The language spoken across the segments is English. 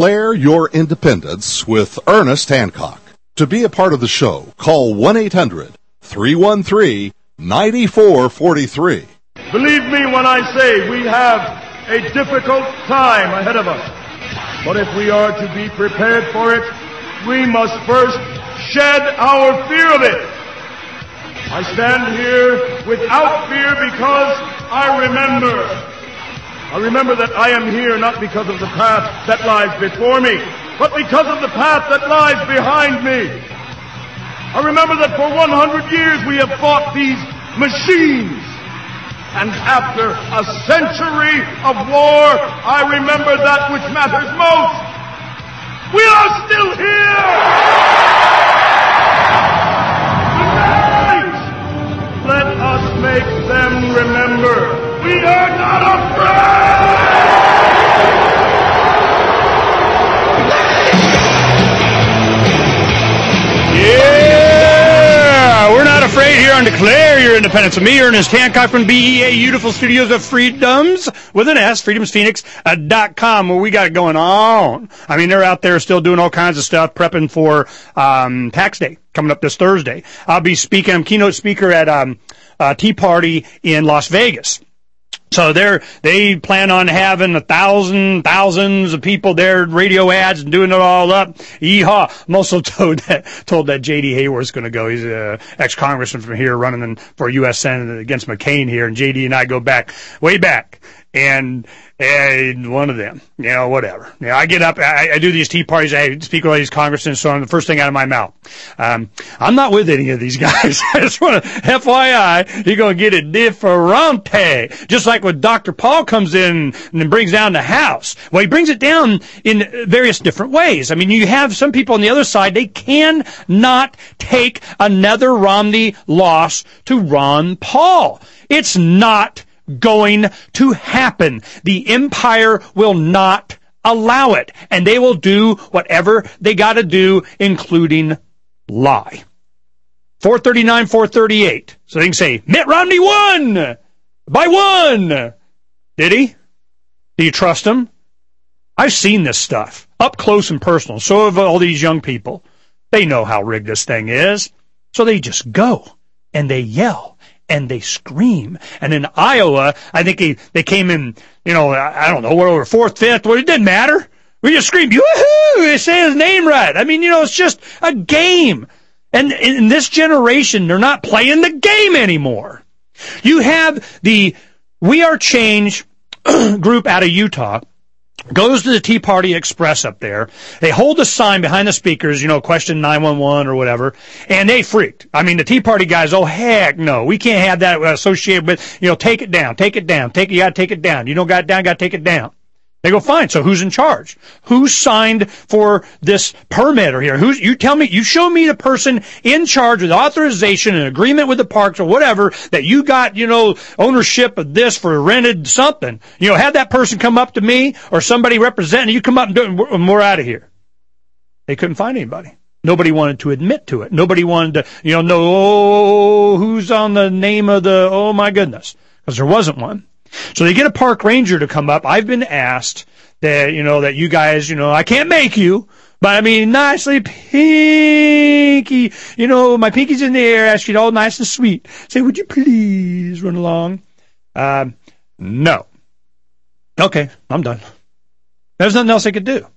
Declare your independence with Ernest Hancock. To be a part of the show, call 1-800-313-9443. Believe me when I say we have a difficult time ahead of us. But if we are to be prepared for it, we must first shed our fear of it. I stand here without fear because I remember that I am here not because of the path that lies before me, but because of the path that lies behind me. I remember that for 100 years we have fought these machines. And after a century of war, I remember that which matters most. We are still here! Tonight, let us make them remember we are not afraid! Yeah! We're not afraid here on Declare Your Independence. With me, Ernest Hancock from BEA, Beautiful Studios of Freedoms, with an S, freedomsphoenix.com, where we got it going on. I mean, they're out there still doing all kinds of stuff, prepping for Tax Day, coming up this Thursday. I'll be speaking, I'm keynote speaker at Tea Party in Las Vegas. So they plan on having thousands of people there, radio ads and doing it all up. Yeehaw. I'm also told that J.D. Hayworth's going to go. He's an ex-congressman from here running for U.S. Senate against McCain here. And J.D. and I go way back. And one of them, whatever. I get up, I do these tea parties, I speak with all these congressmen, so the first thing out of my mouth, I'm not with any of these guys. I just want to, FYI, you're going to get it differente. Just like when Dr. Paul comes in and brings down the house. Well, he brings it down in various different ways. I mean, you have some people on the other side, they cannot take another Romney loss to Ron Paul. It's not going to happen. The empire will not allow it, and they will do whatever they got to do, including lie. 439, 438. So they can say, Mitt Romney won by 1. Did he? Do you trust him? I've seen this stuff up close and personal. So have all these young people. They know how rigged this thing is. So they just go and they yell and they scream. And in Iowa, I think they came in, I don't know, we're 4th, 5th. Well, it didn't matter. We just screamed, woohoo! They say his name right. I mean, it's just a game. And in this generation, they're not playing the game anymore. You have the We Are Change group out of Utah. Goes to the Tea Party Express up there. They hold a sign behind the speakers, question 911 or whatever, and they freaked. I mean, the Tea Party guys, oh, heck no. We can't have that associated with, take it down. You gotta take it down. You don't got it down, gotta take it down. They go, fine, so who's in charge? Who signed for this permit or here? You tell me, you show me the person in charge with authorization and agreement with the parks or whatever that you got, ownership of this for rented something. Have that person come up to me or somebody representing you come up and do it, and we're out of here. They couldn't find anybody. Nobody wanted to admit to it. Nobody wanted to, know who's on the name of the, oh my goodness, because there wasn't one. So they get a park ranger to come up. I've been asked that, that you guys, I can't make you, but I mean, nicely pinky, my pinky's in the air, ask you all nice and sweet. Say, would you please run along? No. Okay, I'm done. There's nothing else I could do.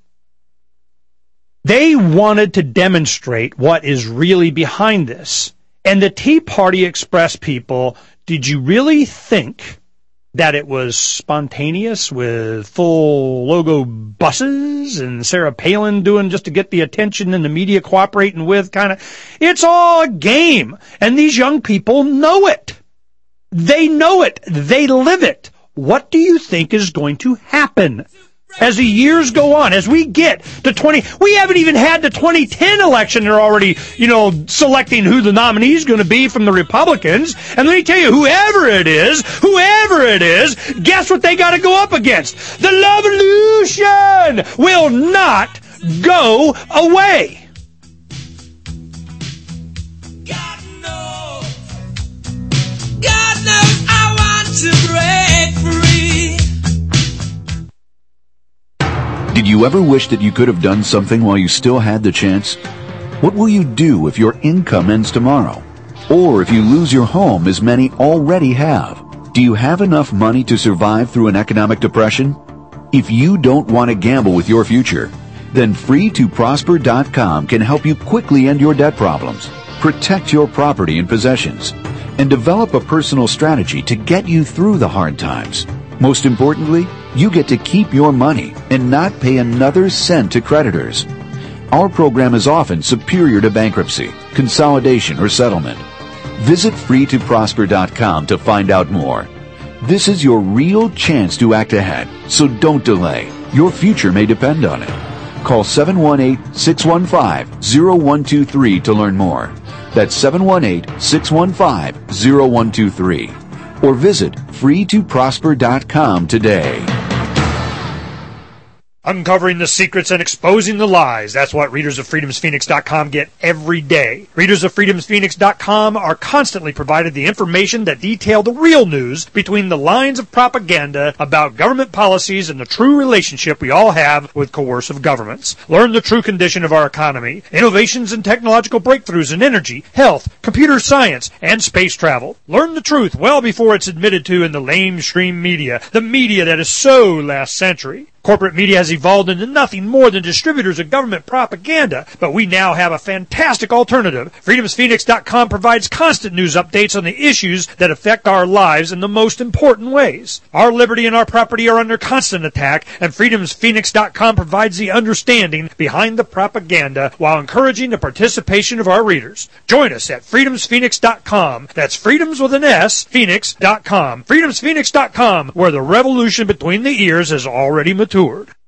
They wanted to demonstrate what is really behind this. And the Tea Party Express people, did you really think that it was spontaneous with full logo buses and Sarah Palin doing just to get the attention and the media cooperating with kind of? It's all a game. And these young people know it. They know it. They live it. What do you think is going to happen as the years go on, as we get to we haven't even had the 2010 election. They're already, selecting who the nominee is going to be from the Republicans. And let me tell you, whoever it is, guess what they got to go up against? The Lovolution will not go away. God knows I want to break free. Did you you ever wished that you could have done something while you still had the chance? What will you do if your income ends tomorrow? Or if you lose your home, as many already have? Do you have enough money to survive through an economic depression? If you don't want to gamble with your future, then FreeToProsper.com can help you quickly end your debt problems, protect your property and possessions, and develop a personal strategy to get you through the hard times. Most importantly, you get to keep your money and not pay another cent to creditors. Our program is often superior to bankruptcy, consolidation, or settlement. Visit FreeToProsper.com to find out more. This is your real chance to act ahead, so don't delay. Your future may depend on it. Call 718-615-0123 to learn more. That's 718-615-0123. Or visit FreeToProsper.com today. Uncovering the secrets and exposing the lies. That's what readers of FreedomsPhoenix.com get every day. Readers of FreedomsPhoenix.com are constantly provided the information that detail the real news between the lines of propaganda about government policies and the true relationship we all have with coercive governments. Learn the true condition of our economy, innovations and technological breakthroughs in energy, health, computer science, and space travel. Learn the truth well before it's admitted to in the lamestream media, the media that is so last century. Corporate media has evolved into nothing more than distributors of government propaganda, but we now have a fantastic alternative. FreedomsPhoenix.com provides constant news updates on the issues that affect our lives in the most important ways. Our liberty and our property are under constant attack, and FreedomsPhoenix.com provides the understanding behind the propaganda while encouraging the participation of our readers. Join us at FreedomsPhoenix.com. That's freedoms with an S, Phoenix.com. FreedomsPhoenix.com, where the revolution between the ears has already matured.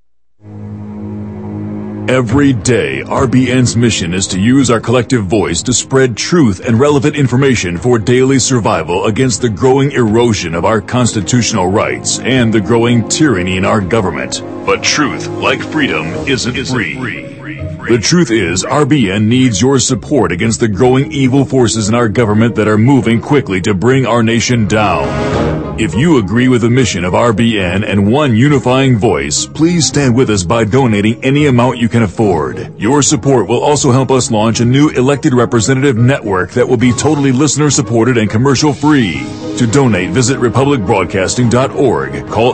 Every day, RBN's mission is to use our collective voice to spread truth and relevant information for daily survival against the growing erosion of our constitutional rights and the growing tyranny in our government. But truth, like freedom, isn't free. The truth is, RBN needs your support against the growing evil forces in our government that are moving quickly to bring our nation down. If you agree with the mission of RBN and one unifying voice, please stand with us by donating any amount you can afford. Your support will also help us launch a new elected representative network that will be totally listener-supported and commercial-free. To donate, visit republicbroadcasting.org, call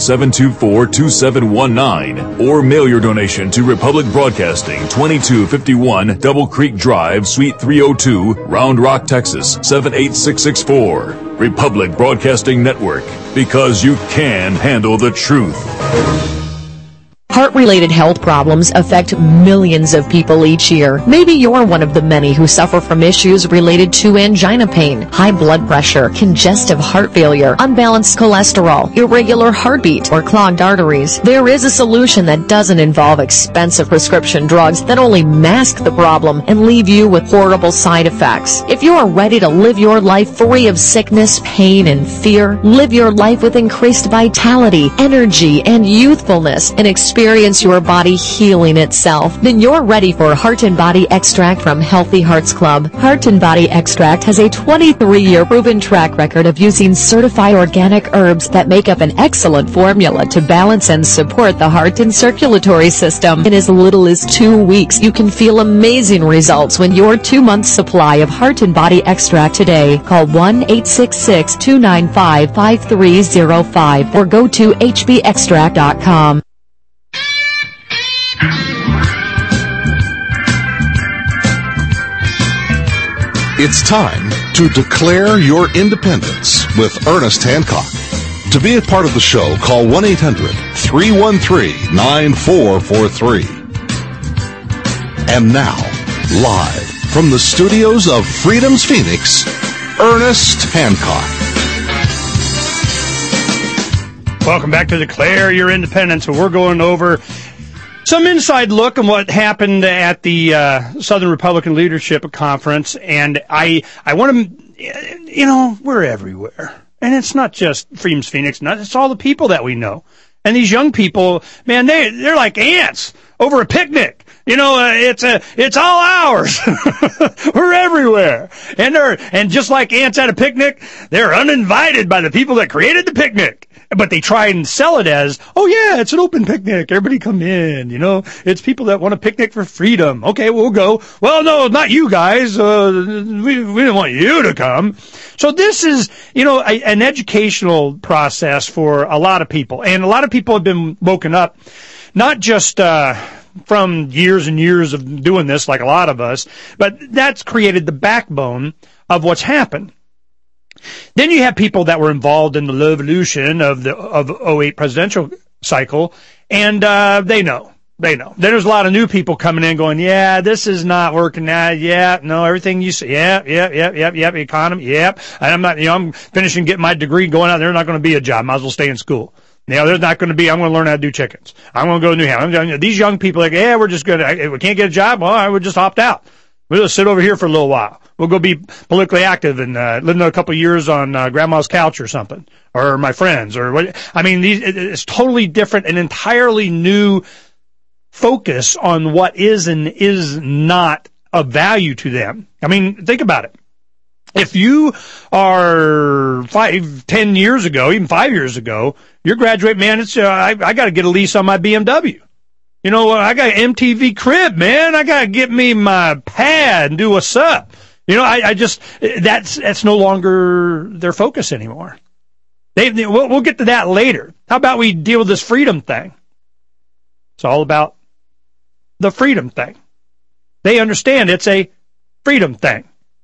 800-724-2719, or mail your donation to Republic Broadcasting, 2251 Double Creek Drive, Suite 302, Round Rock, Texas, 78664. Republic Broadcasting Network, because you can handle the truth. Heart-related health problems affect millions of people each year. Maybe you're one of the many who suffer from issues related to angina pain, high blood pressure, congestive heart failure, unbalanced cholesterol, irregular heartbeat, or clogged arteries. There is a solution that doesn't involve expensive prescription drugs that only mask the problem and leave you with horrible side effects. If you are ready to live your life free of sickness, pain, and fear, live your life with increased vitality, energy, and youthfulness, and experience your body healing itself, then you're ready for Heart and Body Extract from Healthy Hearts Club. Heart and Body Extract has a 23-year proven track record of using certified organic herbs that make up an excellent formula to balance and support the heart and circulatory system. In as little as 2 weeks, you can feel amazing results when your 2-month supply of Heart and Body Extract today. Call 1-866-295-5305 or go to hbextract.com. It's time to declare your independence with Ernest Hancock. To be a part of the show, call 1-800-313-9443. And now, live from the studios of Freedom's Phoenix, Ernest Hancock. Welcome back to Declare Your Independence, where we're going over some inside look on what happened at the Southern Republican Leadership Conference. And I want to, we're everywhere. And it's not just Freedom's Phoenix, it's all the people that we know. And these young people, man, they're like ants over a picnic. It's all ours. We're everywhere. And just like ants at a picnic, they're uninvited by the people that created the picnic. But they try and sell it as, oh yeah, it's an open picnic. Everybody come in, It's people that want a picnic for freedom. Okay, we'll go. Well, no, not you guys. We didn't want you to come. So this is, an educational process for a lot of people. And a lot of people have been woken up, not just, from years and years of doing this, like a lot of us, but that's created the backbone of what's happened. Then you have people that were involved in the revolution of the 08 presidential cycle, and they know. Then there's a lot of new people coming in going, yeah, this is not working now. Yeah, no, everything you say, yep, economy, yep. And I'm finishing getting my degree, going out there, not going to be a job. Might as well stay in school. There's not going to be, I'm going to learn how to do chickens. I'm going to go to New Hampshire. These young people are like, yeah, we're just going to, we can't get a job. Well, I would just opt out. We'll just sit over here for a little while. We'll go be politically active and live another couple of years on grandma's couch or something, or my friends, or what. I mean, it's totally different, an entirely new focus on what is and is not of value to them. I mean, think about it. If you are 10 years ago, even 5 years ago, you're graduating, man, it's I got to get a lease on my BMW. I got an MTV crib, man. I got to get me my pad and do what's up. I just, that's no longer their focus anymore. We'll get to that later. How about we deal with this freedom thing? It's all about the freedom thing. They understand it's a freedom thing.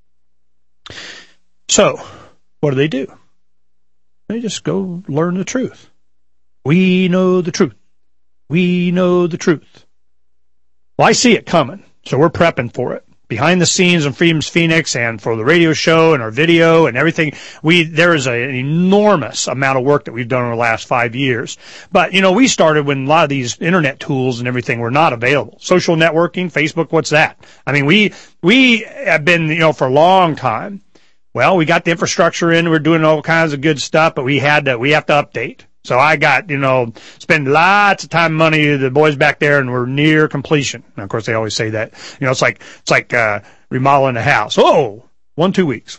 So, what do? They just go learn the truth. We know the truth. We know the truth. Well, I see it coming, so we're prepping for it. Behind the scenes on Freedom's Phoenix and for the radio show and our video and everything, there is an enormous amount of work that we've done over the last 5 years. But, we started when a lot of these internet tools and everything were not available. Social networking, Facebook, what's that? I mean, we have been, for a long time. Well, we got the infrastructure in, we're doing all kinds of good stuff, but we have to update. So I got, spend lots of time and money, the boys back there, and we're near completion. And of course, they always say that, it's like remodeling a house. Oh, 2 weeks.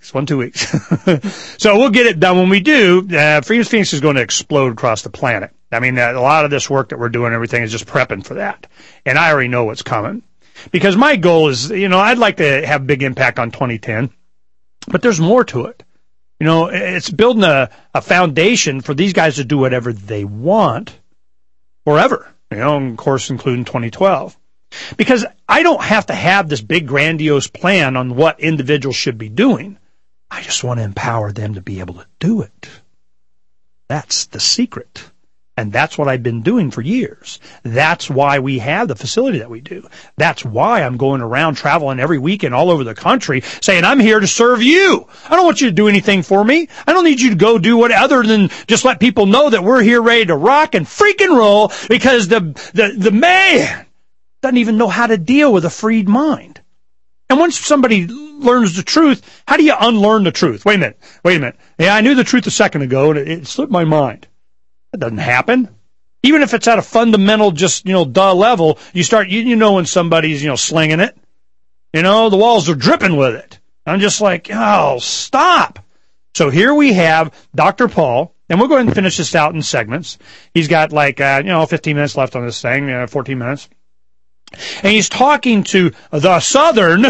So we'll get it done. When we do, Freedom's Phoenix is going to explode across the planet. I mean, a lot of this work that we're doing, everything is just prepping for that. And I already know what's coming. Because my goal is, I'd like to have a big impact on 2010, but there's more to it. It's building a foundation for these guys to do whatever they want forever, of course, including 2012. Because I don't have to have this big grandiose plan on what individuals should be doing. I just want to empower them to be able to do it. That's the secret. And that's what I've been doing for years. That's why we have the facility that we do. That's why I'm going around traveling every weekend all over the country saying, I'm here to serve you. I don't want you to do anything for me. I don't need you to go do what other than just let people know that we're here ready to rock and freaking roll, because the man doesn't even know how to deal with a freed mind. And once somebody learns the truth, how do you unlearn the truth? Wait a minute. Yeah, I knew the truth a second ago and it slipped my mind. That doesn't happen. Even if it's at a fundamental, just, duh level, you start, when somebody's, slinging it. The walls are dripping with it. I'm just like, oh, stop. So here we have Dr. Paul, and we'll go ahead and finish this out in segments. He's got 15 minutes left on this thing, 14 minutes. And he's talking to the Southern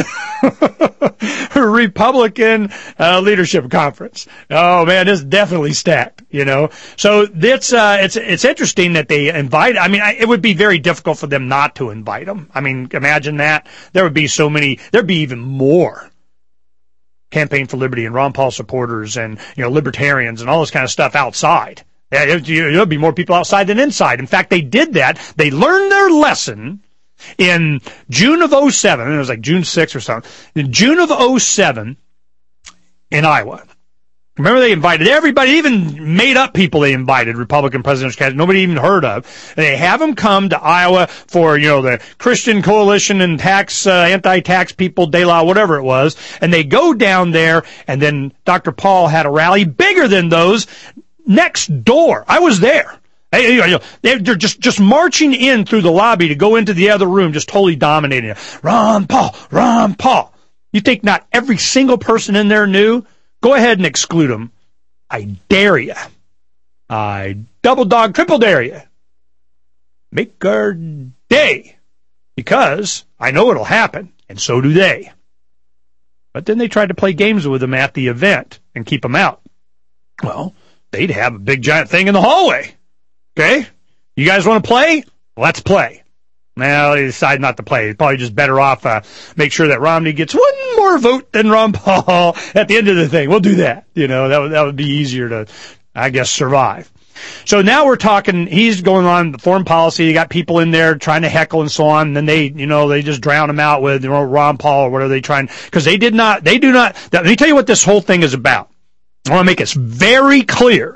Republican Leadership Conference. Oh man, it's definitely stacked, So it's interesting that they invite. I mean, it would be very difficult for them not to invite them. I mean, imagine that. There would be there'd be even more Campaign for Liberty and Ron Paul supporters and, libertarians and all this kind of stuff outside. Yeah, there'd be more people outside than inside. In fact, they did that. They learned their lesson in June of 07, it was like June 6th or something. In June of 07 in Iowa. Remember, they invited everybody, even made up people they invited, Republican presidential candidates nobody even heard of. And they have them come to Iowa for, the Christian Coalition and anti-tax people, De La, whatever it was. And they go down there, and then Dr. Paul had a rally bigger than those next door. I was there. They're just marching in through the lobby to go into the other room, just totally dominating it. Ron Paul. You think not every single person in there knew? Go ahead and exclude them. I dare you. I double dog, triple dare you. Make our day. Because I know it'll happen, and so do they. But then they tried to play games with them at the event and keep them out. Well, they'd have a big giant thing in the hallway. Okay? You guys want to play? Let's play. Well, they decided not to play. It's probably just better off make sure that Romney gets one more vote than Ron Paul at the end of the thing. We'll do that. You know, that would be easier to, I guess, survive. So now we're talking, he's going on foreign policy. You got people in there trying to heckle and so on. And then they just drown him out with, Ron Paul or whatever they trying, because they do not, let me tell you what this whole thing is about. I want to make it very clear.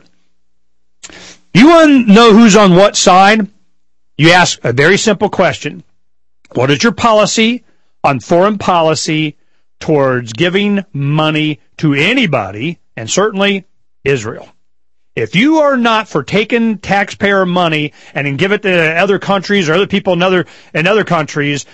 You want to know who's on what side? You ask a very simple question. What is your policy on foreign policy towards giving money to anybody, and certainly Israel? If you are not for taking taxpayer money and then give it to other countries or other people in other countries,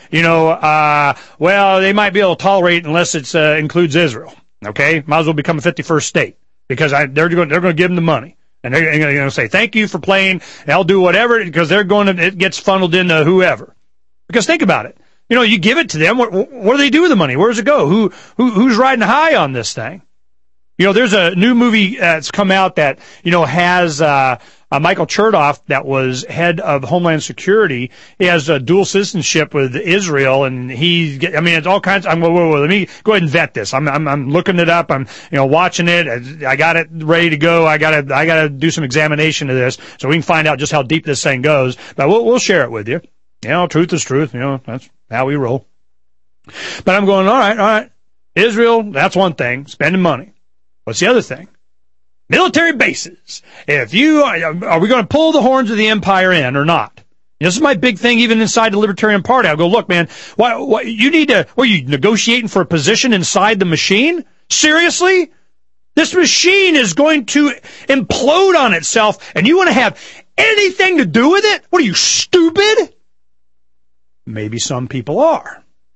well, they might be able to tolerate unless it includes Israel. Okay, might as well become a 51st state because they're going to give them the money. And they're going to say, thank you for playing. I'll do whatever, because it gets funneled into whoever. Because think about it. You give it to them. What do they do with the money? Where does it go? Who's riding high on this thing? There's a new movie that's come out that, has, Michael Chertoff, that was head of Homeland Security. He has a dual citizenship with Israel, and it's all kinds. Let me go ahead and vet this. I'm looking it up. I'm, watching it. I got it ready to go. I gotta do some examination of this so we can find out just how deep this thing goes. But we'll share it with you. Truth is truth. That's how we roll. But I'm going, all right. Israel, that's one thing. Spending money. What's the other thing? Military bases. Are we going to pull the horns of the empire in or not? This is my big thing, even inside the Libertarian Party. I'll go, look, man, what you need to, what are you negotiating for a position inside the machine? Seriously? This machine is going to implode on itself, and you want to have anything to do with it? What are you, stupid? Maybe some people are.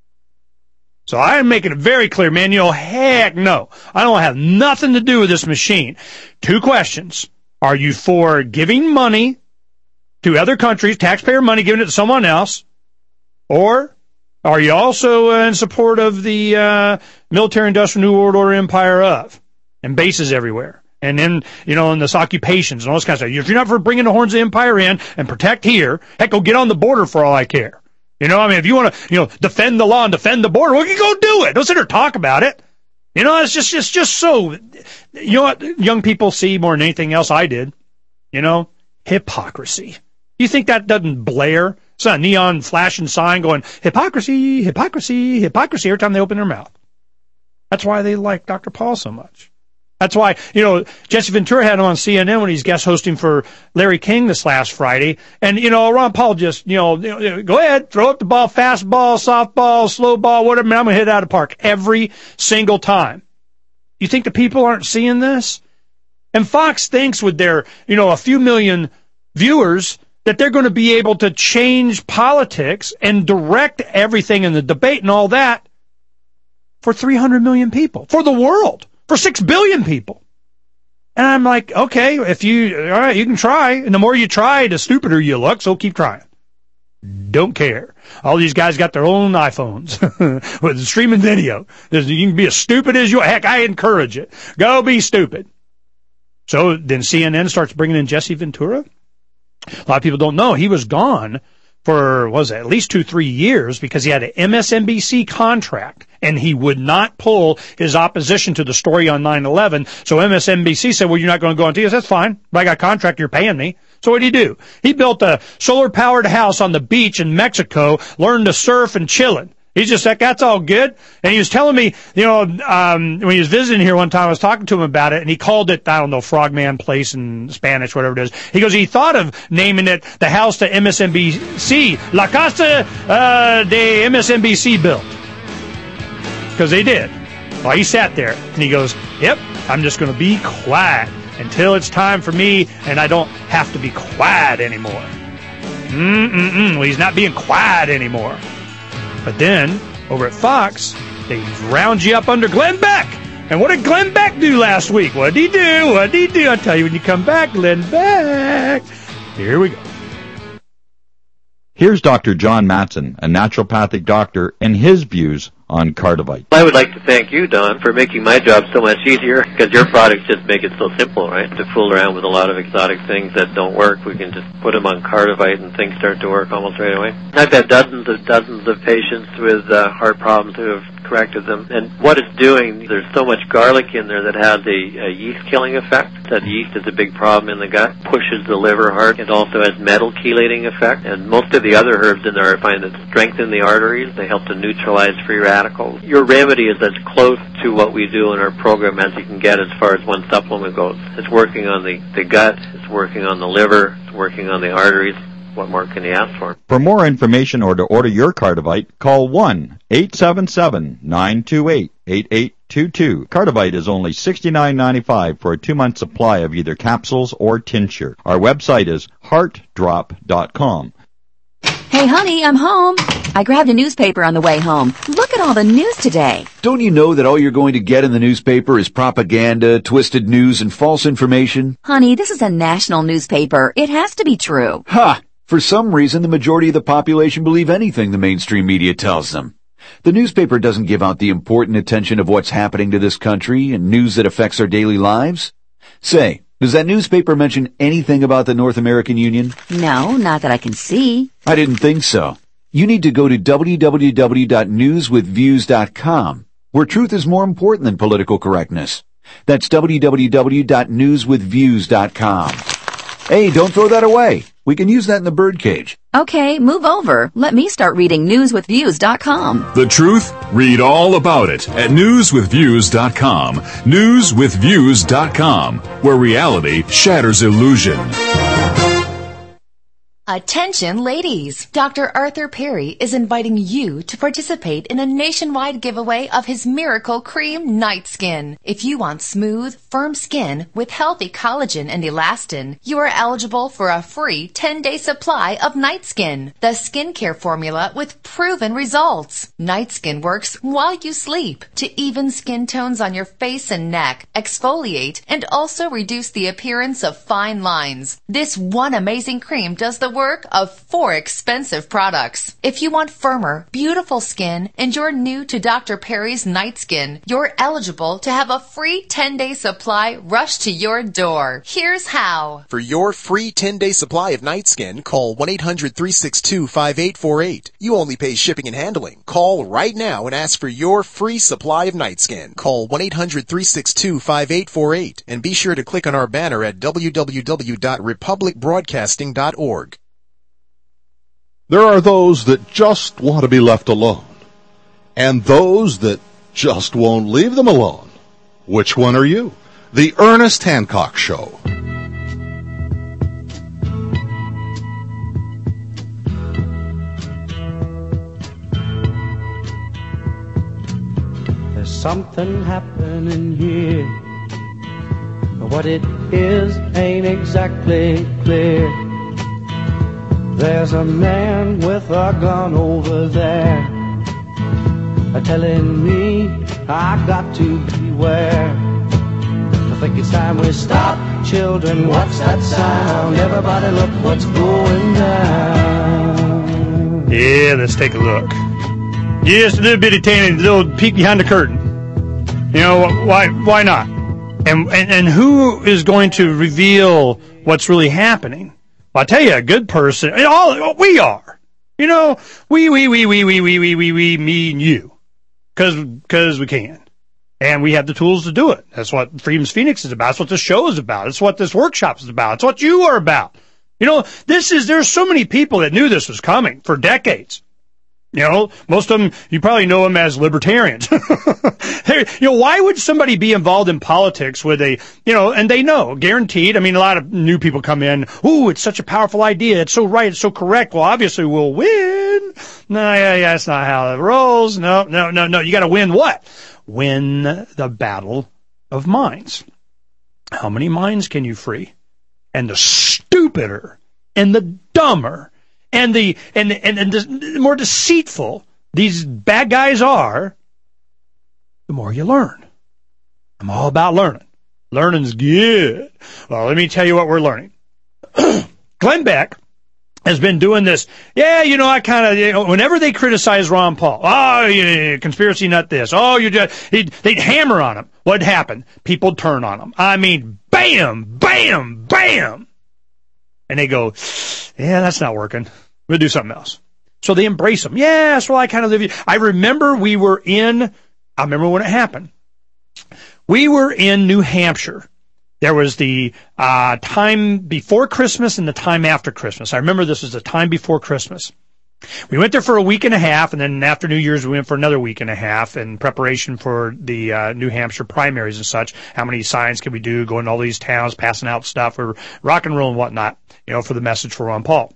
So I'm making it very clear, man, heck no. I don't have nothing to do with this machine. 2 questions. Are you for giving money to other countries, taxpayer money, giving it to someone else? Or are you also in support of the military-industrial New World Order empire and bases everywhere? And then, in this occupations and all this kind of stuff. If you're not for bringing the horns of the empire in and protect here, heck, go get on the border for all I care. If you want to, defend the law and defend the border, well, you go do it. Don't sit there and talk about it. It's just so, what young people see more than anything else I did? Hypocrisy. You think that doesn't blare? It's not a neon flashing sign going, hypocrisy, hypocrisy, hypocrisy every time they open their mouth. That's why they like Dr. Paul so much. That's why, Jesse Ventura had him on CNN when he's guest hosting for Larry King this last Friday. And, Ron Paul just, go ahead, throw up the ball, fastball, softball, slow ball, whatever. I'm going to hit it out of the park every single time. You think the people aren't seeing this? And Fox thinks with their, a few million viewers that they're going to be able to change politics and direct everything in the debate and all that for 300 million people, for the world. For 6 billion people. And I'm like, okay, all right, you can try. And the more you try, the stupider you look, so keep trying. Don't care. All these guys got their own iPhones with streaming video. You can be as stupid as you are. Heck, I encourage it. Go be stupid. So then CNN starts bringing in Jesse Ventura. A lot of people don't know he was gone for, at least 2-3 years because he had an MSNBC contract and he would not pull his opposition to the story on 9/11. So MSNBC said, well, you're not going to go on TV. That's fine. But I got a contract. You're paying me. So what did he do? He built a solar-powered house on the beach in Mexico, learned to surf and chilling. He's just like, that's all good. And he was telling me, when he was visiting here one time, I was talking to him about it, and he called it, I don't know, Frogman Place in Spanish, whatever it is. He goes, he thought of naming it the house that MSNBC, La Casa de MSNBC built. Because they did. Well, he sat there, and he goes, yep, I'm just going to be quiet until it's time for me, and I don't have to be quiet anymore. Well, he's not being quiet anymore. But then, over at Fox, they round you up under Glenn Beck. And what did Glenn Beck do last week? What did he do? What did he do? I'll tell you when you come back, Glenn Beck. Here we go. Here's Dr. John Matson, a naturopathic doctor, and his views on Cardivite. I would like to thank you, Don, for making my job so much easier, because your products just make it so simple, right? To fool around with a lot of exotic things that don't work, we can just put them on Cardivite and things start to work almost right away. I've had dozens of patients with heart problems who have corrected them. And what it's doing, there's so much garlic in there that has a yeast-killing effect. That yeast is a big problem in the gut, pushes the liver hard. It also has metal-chelating effect. And most of the other herbs in there I find that strengthen the arteries. They help to neutralize free radicals. Your remedy is as close to what we do in our program as you can get as far as one supplement goes. It's working on the gut, it's working on the liver, it's working on the arteries. What more can you ask for? For more information or to order your Cardivite, call 1-877-928-8822. Cardivite is only $69.95 for a 2-month supply of either capsules or tincture. Our website is heartdrop.com. Hey, honey, I'm home. I grabbed a newspaper on the way home. Look at all the news today. Don't you know that all you're going to get in the newspaper is propaganda, twisted news, and false information? Honey, this is a national newspaper. It has to be true. Ha! For some reason, the majority of the population believe anything the mainstream media tells them. The newspaper doesn't give out the important attention of what's happening to this country and news that affects our daily lives. Say, does that newspaper mention anything about the North American Union? No, not that I can see. I didn't think so. You need to go to www.newswithviews.com, where truth is more important than political correctness. That's www.newswithviews.com. Hey, don't throw that away. We can use that in the birdcage. Okay, move over. Let me start reading newswithviews.com. The truth? Read all about it at newswithviews.com. Newswithviews.com, where reality shatters illusion. Attention ladies! Dr. Arthur Perry is inviting you to participate in a nationwide giveaway of his Miracle Cream Night Skin. If you want smooth, firm skin with healthy collagen and elastin, you are eligible for a free 10-day supply of Night Skin, the skincare formula with proven results. Night Skin works while you sleep to even skin tones on your face and neck, exfoliate, and also reduce the appearance of fine lines. This one amazing cream does the work of 4 expensive products. If you want firmer, beautiful skin and you're new to Dr. Perry's Night Skin, you're eligible to have a free 10-day supply rushed to your door. Here's how. For your free 10-day supply of Night Skin, call 1-800-362-5848. You only pay shipping and handling. Call right now and ask for your free supply of Night Skin. Call 1-800-362-5848 and be sure to click on our banner at www.republicbroadcasting.org. There are those that just want to be left alone, and those that just won't leave them alone. Which one are you? The Ernest Hancock Show. There's something happening here, but what it is ain't exactly clear. There's a man with a gun over there, telling me I got to beware. I think it's time we stop. Children, what's that sound? Everybody look what's going down. Yeah, let's take a look. Just a little bit of tanning, a little peek behind the curtain. You know, why not? And who is going to reveal what's really happening? Well, I'll tell you, a good person, we are. You know, we, me and you. Cause we can. And we have the tools to do it. That's what Freedom's Phoenix is about. That's what this show is about. It's what this workshop is about. It's what you are about. You know, there's so many people that knew this was coming for decades. You know, most of them, you probably know them as libertarians. Why would somebody be involved in politics with and they know, guaranteed. I mean, a lot of new people come in, ooh, it's such a powerful idea. It's so right. It's so correct. Well, obviously we'll win. No, that's not how it rolls. No. You got to win what? Win the battle of minds. How many minds can you free? And the stupider and the dumber and the more deceitful these bad guys are, the more you learn. I'm all about learning. Learning's good. Well, let me tell you what we're learning. Glenn Beck has been doing this. Yeah, I kind of, whenever they criticize Ron Paul, conspiracy nut this. They'd hammer on him. What'd happen? People turn on him. I mean, bam, bam, bam. And they go, yeah, that's not working. We'll do something else. So they embrace him. Yes, well, I kind of live. I remember I remember when it happened. We were in New Hampshire. There was the time before Christmas and the time after Christmas. I remember this was the time before Christmas. We went there for a week and a half, and then after New Year's, we went for another week and a half in preparation for the New Hampshire primaries and such. How many signs can we do, going to all these towns, passing out stuff, or rock and roll and whatnot, for the message for Ron Paul.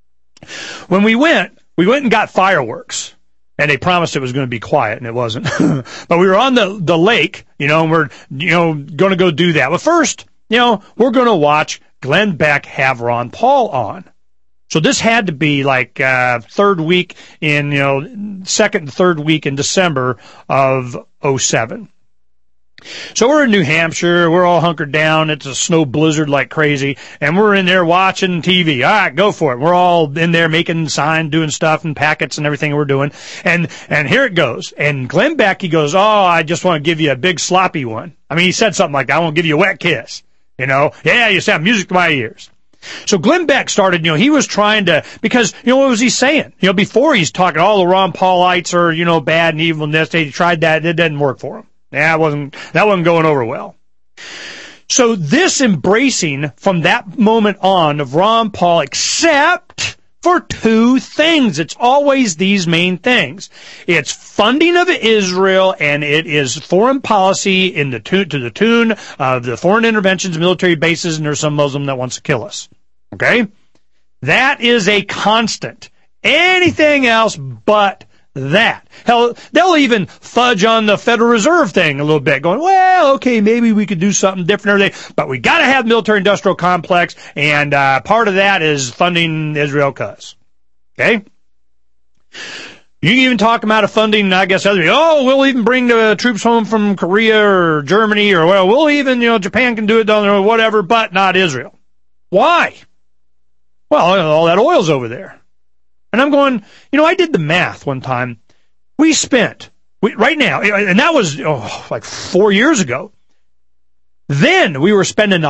When we went and got fireworks. And they promised it was going to be quiet, and it wasn't. But we were on the lake, and we're, going to go do that. But first, we're going to watch Glenn Beck have Ron Paul on. So this had to be like third week in, second and third week in December of 2007. So we're in New Hampshire. We're all hunkered down. It's a snow blizzard like crazy. And we're in there watching TV. All right, go for it. We're all in there making signs, doing stuff and packets and everything we're doing. And here it goes. And Glenn Beck, he goes, I just want to give you a big sloppy one. I mean, he said something like that. I want to give you a wet kiss. Yeah, you sound music to my ears. So Glenn Beck started, he was trying to, because, what was he saying? Before he's talking, all the Ron Paulites are, bad and evil and this. He tried that. It didn't work for him. Yeah, that wasn't going over well. So this embracing from that moment on of Ron Paul, except for two things. It's always these main things. It's funding of Israel, and it is foreign policy to the tune of the foreign interventions, military bases, and there's some Muslim that wants to kill us. Okay? That is a constant. Anything else but that. Hell, they'll even fudge on the Federal Reserve thing a little bit, going, well, okay, maybe we could do something different, but we got to have military-industrial complex, and part of that is funding Israel cause. Okay? You can even talk about funding, I guess, we'll even bring the troops home from Korea or Germany, or, we'll even, Japan can do it down there or whatever, but not Israel. Why? Well, all that oil's over there. And I'm going, I did the math one time. We spent, right now, and that was like 4 years ago. Then we were spending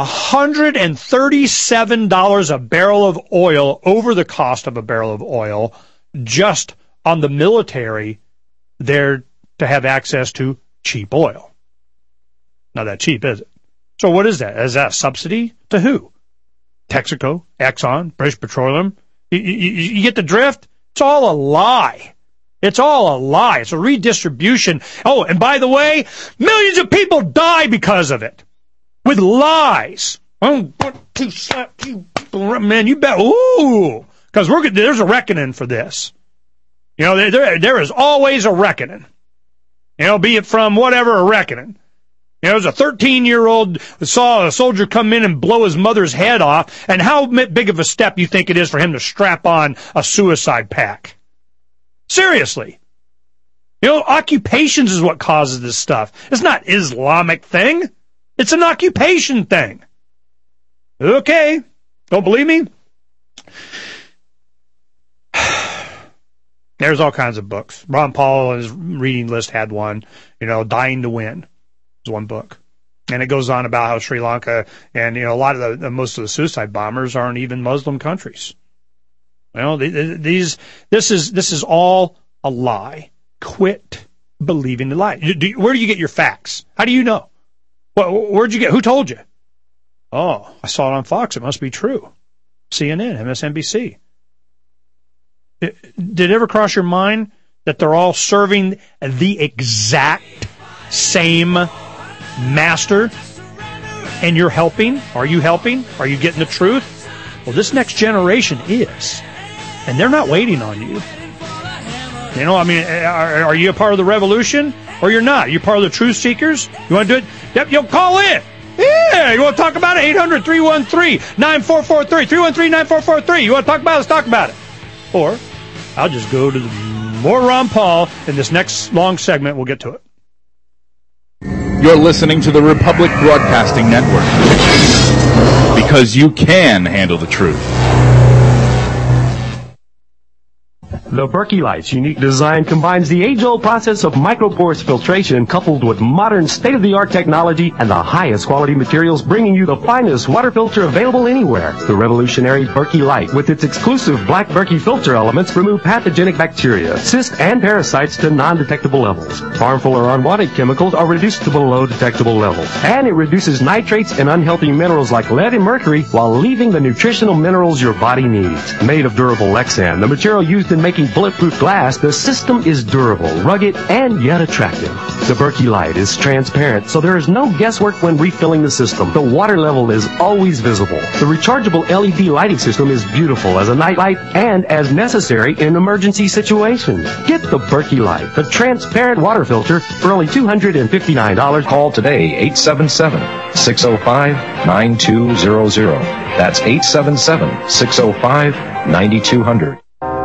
$137 a barrel of oil over the cost of a barrel of oil just on the military there to have access to cheap oil. Not that cheap, is it? So what is that? Is that a subsidy to who? Texaco, Exxon, British Petroleum? You get the drift? It's all a lie. It's all a lie. It's a redistribution. Oh, and by the way, millions of people die because of it. With lies. Oh, man, you bet. Ooh. Because there's a reckoning for this. There is always a reckoning. Be it from whatever, a reckoning. There's a 13-year-old saw a soldier come in and blow his mother's head off, and how big of a step you think it is for him to strap on a suicide pack? Seriously. Occupations is what causes this stuff. It's not Islamic thing. It's an occupation thing. Okay. Don't believe me? There's all kinds of books. Ron Paul, his reading list had one, Dying to Win. One book, and it goes on about how Sri Lanka and a lot of most of the suicide bombers aren't even Muslim countries. This is all a lie. Quit believing the lie. Where do you get your facts? How do you know? Where'd you get? Who told you? Oh, I saw it on Fox. It must be true. CNN, MSNBC. Did it ever cross your mind that they're all serving the exact same master, and you're helping? Are you helping? Are you getting the truth? Well, this next generation is, and they're not waiting on you. Are you a part of the revolution, or you're not? You're part of the truth seekers? You want to do it? Yep, you'll call in. Yeah, you want to talk about it? 800-313-9443. 313-9443. You want to talk about it? Let's talk about it. Or I'll just go to more Ron Paul in this next long segment. We'll get to it. You're listening to the Republic Broadcasting Network. Because you can handle the truth. The Berkey Light's unique design combines the age-old process of microporous filtration coupled with modern state-of-the-art technology and the highest quality materials, bringing you the finest water filter available anywhere. The revolutionary Berkey Light, with its exclusive black Berkey filter elements, remove pathogenic bacteria, cysts, and parasites to non-detectable levels. Harmful or unwanted chemicals are reduced to below detectable levels. And it reduces nitrates and unhealthy minerals like lead and mercury while leaving the nutritional minerals your body needs. Made of durable Lexan, the material used in making bulletproof glass, the system is durable, rugged, and yet attractive. The Berkey Light is transparent, so there is no guesswork when refilling the system. The water level is always visible. The rechargeable LED lighting system is beautiful as a night light and as necessary in emergency situations. Get the Berkey Light, the transparent water filter, for only $259. Call today, 877-605-9200. That's 877-605-9200.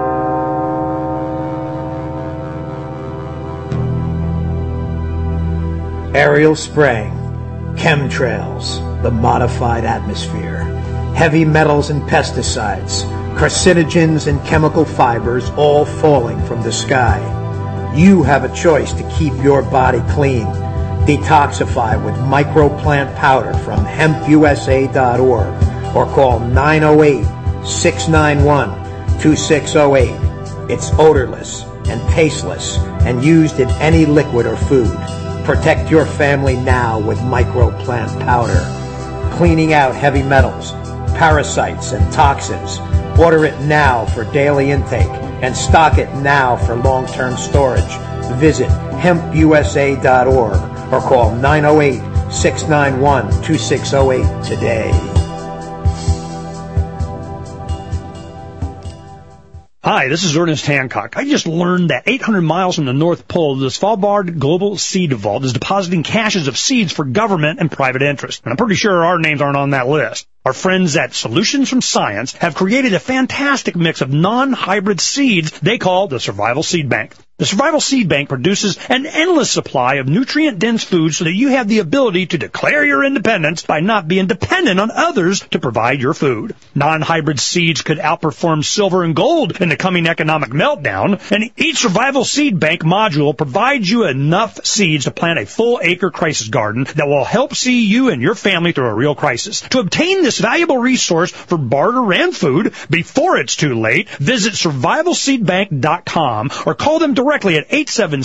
Aerial spraying, chemtrails, the modified atmosphere, heavy metals and pesticides, carcinogens and chemical fibers all falling from the sky. You have a choice to keep your body clean. Detoxify with microplant powder from hempusa.org or call 908-691-2608. It's odorless and tasteless and used in any liquid or food. Protect your family now with microplant powder. Cleaning out heavy metals, parasites, and toxins. Order it now for daily intake and stock it now for long-term storage. Visit hempusa.org or call 908-691-2608 today. Hi, this is Ernest Hancock. I just learned that 800 miles from the North Pole, the Svalbard Global Seed Vault is depositing caches of seeds for government and private interest. And I'm pretty sure our names aren't on that list. Our friends at Solutions from Science have created a fantastic mix of non-hybrid seeds they call the Survival Seed Bank. The Survival Seed Bank produces an endless supply of nutrient-dense food so that you have the ability to declare your independence by not being dependent on others to provide your food. Non-hybrid seeds could outperform silver and gold in the coming economic meltdown, and each Survival Seed Bank module provides you enough seeds to plant a full-acre crisis garden that will help see you and your family through a real crisis. To obtain this valuable resource for barter and food before it's too late, visit survivalseedbank.com or call them directly at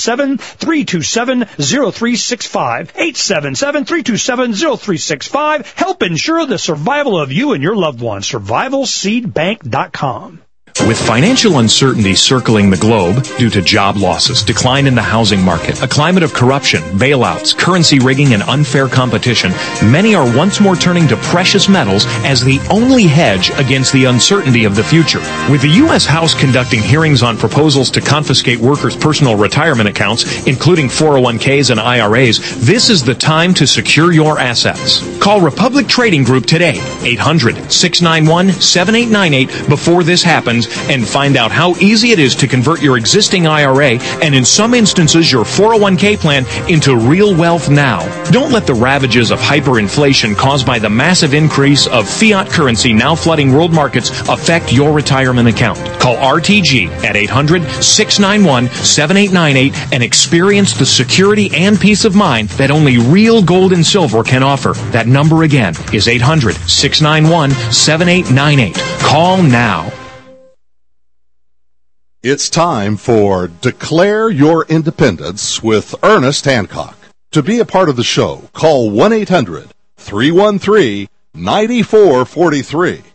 877-327-0365. 877-327-0365. Help ensure the survival of you and your loved ones. Survivalseedbank.com. With financial uncertainty circling the globe due to job losses, decline in the housing market, a climate of corruption, bailouts, currency rigging, and unfair competition, many are once more turning to precious metals as the only hedge against the uncertainty of the future. With the U.S. House conducting hearings on proposals to confiscate workers' personal retirement accounts, including 401ks and IRAs, this is the time to secure your assets. Call Republic Trading Group today, 800-691-7898 before this happens, and find out how easy it is to convert your existing IRA and in some instances your 401k plan into real wealth now. Don't let the ravages of hyperinflation caused by the massive increase of fiat currency now flooding world markets affect your retirement account. Call RTG at 800-691-7898 and experience the security and peace of mind that only real gold and silver can offer. That number again is 800-691-7898. Call now. It's time for Declare Your Independence with Ernest Hancock. To be a part of the show, call 1-800-313-9443.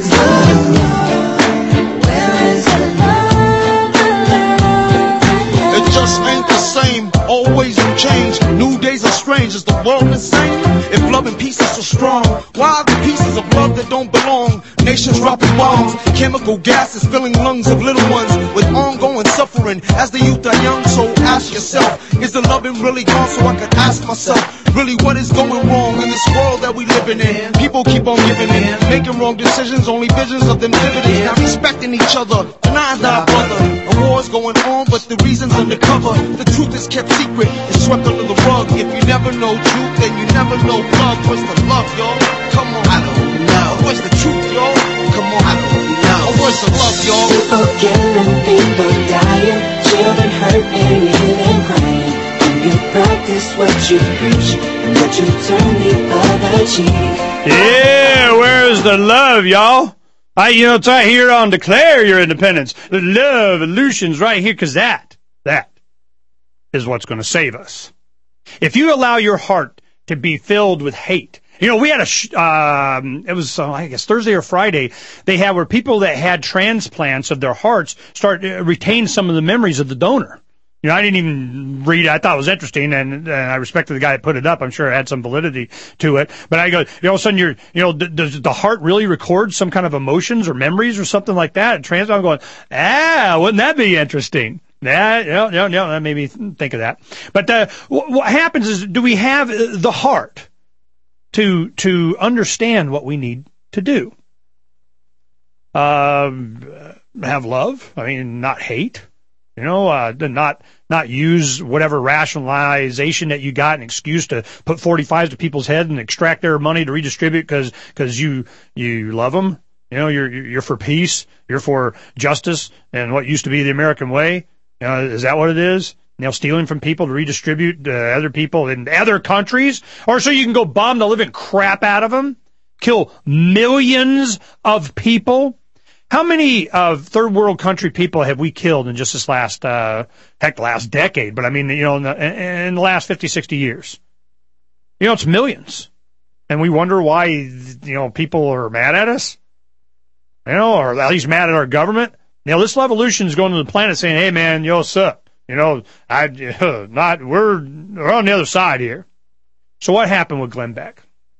It just ain't the same, always in change. New days are strange, is the world insane? If love and peace is so strong, why are the pieces of love that don't belong? nations dropping bombs. Chemical gases filling lungs of little ones with ongoing suffering as the youth are young. So ask yourself, is the loving really gone? So I could ask myself, really what is going wrong in this world that we living in? People keep on giving in, making wrong decisions, only visions of them dividends. Not respecting each other, denying thy brother. A war's going on, but the reason's undercover. The truth is kept secret, it's swept under the rug. If you never know truth, then you never know love. What's the love, y'all? Come on, I don't know. What's the truth, y'all? Come on, I don't know. What's the love, y'all? People killing, people dying, children hurting and crying. When you practice what you preach and what you turn the other cheek. Yeah, where's the love, y'all? It's right here on Declare Your Independence. The love illusion's right here, because that is what's going to save us. If you allow your heart to be filled with hate, we had it was, I guess, Thursday or Friday, they had where people that had transplants of their hearts retain some of the memories of the donor. I didn't even read it. I thought it was interesting, and I respected the guy that put it up. I'm sure it had some validity to it. But I go, all of a sudden does the heart really record some kind of emotions or memories or something like that? And I'm going, wouldn't that be interesting? That made me think of that. But what happens is, do we have the heart to understand what we need to do? Have love. Not hate. Not use whatever rationalization that you got, an excuse to put 45s to people's head and extract their money to redistribute because you love them. You're for peace. You're for justice and what used to be the American way. Is that what it is? Stealing from people to redistribute to other people in other countries, or so you can go bomb the living crap out of them, kill millions of people. How many third world country people have we killed in just this last decade? But in the last 50, 60 years, it's millions, and we wonder why people are mad at us, or at least mad at our government. This revolution is going to the planet saying, "Hey, man, what's up? We're on the other side here." So what happened with Glenn Beck?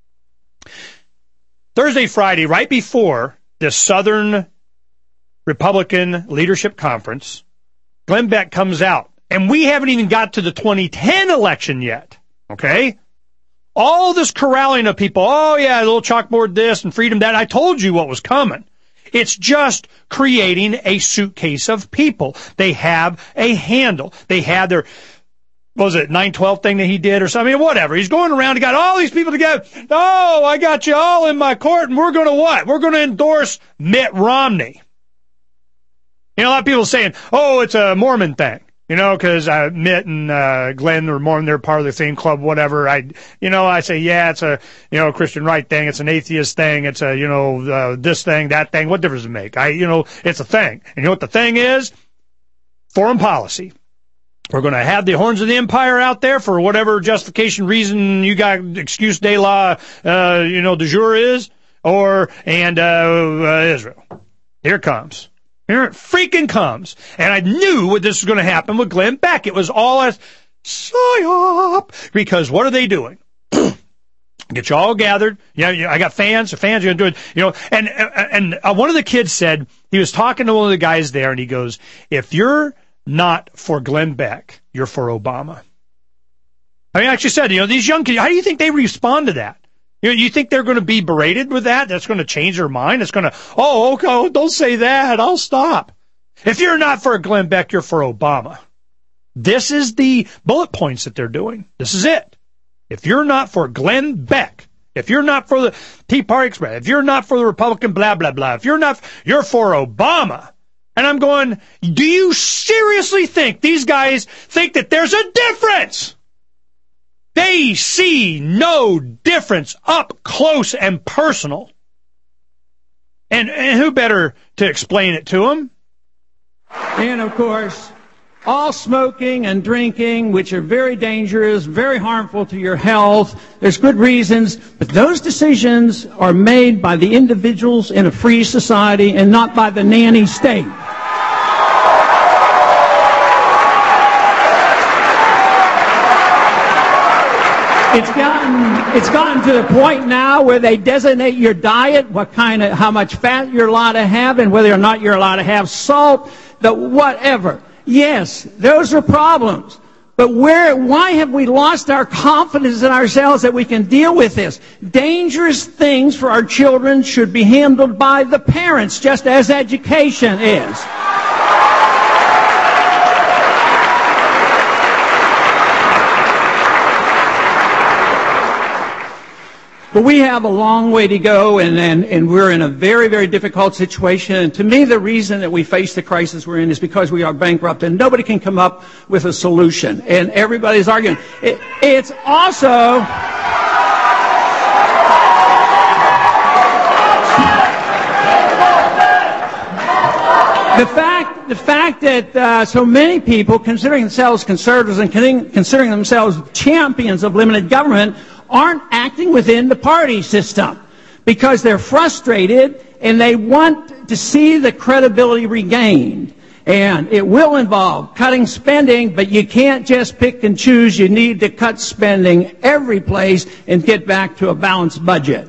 Thursday, Friday, right before the Southern Republican Leadership Conference, Glenn Beck comes out, and we haven't even got to the 2010 election yet, okay? All this corralling of people, a little chalkboard this and freedom that, I told you what was coming. It's just creating a suitcase of people. They have a handle. They have their, 9/12 thing that he did or something, whatever. He's going around, he got all these people together. Oh, I got you all in my court, and we're going to what? We're going to endorse Mitt Romney. A lot of people saying, it's a Mormon thing, because Mitt and Glenn are Mormon, they're part of the same club, whatever. I say, it's a, Christian right thing, it's an atheist thing, it's a, this thing, that thing, what difference does it make? It's a thing. And you know what the thing is? Foreign policy. We're going to have the horns of the empire out there for whatever justification reason you got, excuse de la, de jure is, and Israel. Here it comes. Here it freaking comes. And I knew what this was going to happen with Glenn Beck. It was all a psyop. Because what are they doing? Get you all gathered. I got fans. The fans are going to do it. And one of the kids said, he was talking to one of the guys there, and he goes, if you're not for Glenn Beck, you're for Obama. I actually said, these young kids, how do you think they respond to that? You think they're going to be berated with that? That's going to change their mind? It's going to, okay, don't say that. I'll stop. If you're not for Glenn Beck, you're for Obama. This is the bullet points that they're doing. This is it. If you're not for Glenn Beck, if you're not for the Tea Party Express, if you're not for the Republican blah, blah, blah, if you're not, you're for Obama. And I'm going, do you seriously think these guys think that there's a difference? They see no difference up close and personal. And who better to explain it to them? And, of course, all smoking and drinking, which are very dangerous, very harmful to your health. There's good reasons, but those decisions are made by the individuals in a free society and not by the nanny state. It's gotten to the point now where they designate your diet, how much fat you're allowed to have, and whether or not you're allowed to have salt, whatever. Yes, those are problems. But why have we lost our confidence in ourselves that we can deal with this? Dangerous things for our children should be handled by the parents, just as education is. But we have a long way to go, and we're in a very, very difficult situation. And to me, the reason that we face the crisis we're in is because we are bankrupt, and nobody can come up with a solution. And everybody's arguing. It's also... The fact that so many people, considering themselves conservatives and considering themselves champions of limited government, aren't acting within the party system because they're frustrated and they want to see the credibility regained. And it will involve cutting spending, but you can't just pick and choose. You need to cut spending every place and get back to a balanced budget.